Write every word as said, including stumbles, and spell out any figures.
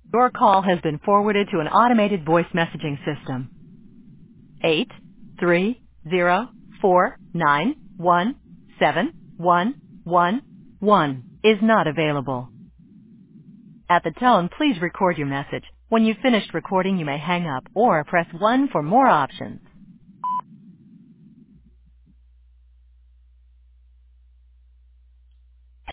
Your call has been forwarded to an automated voice messaging system. Eight three zero four nine one seven one one one is not available. At the tone, please record your message. When you've finished recording, you may hang up or press one for more options.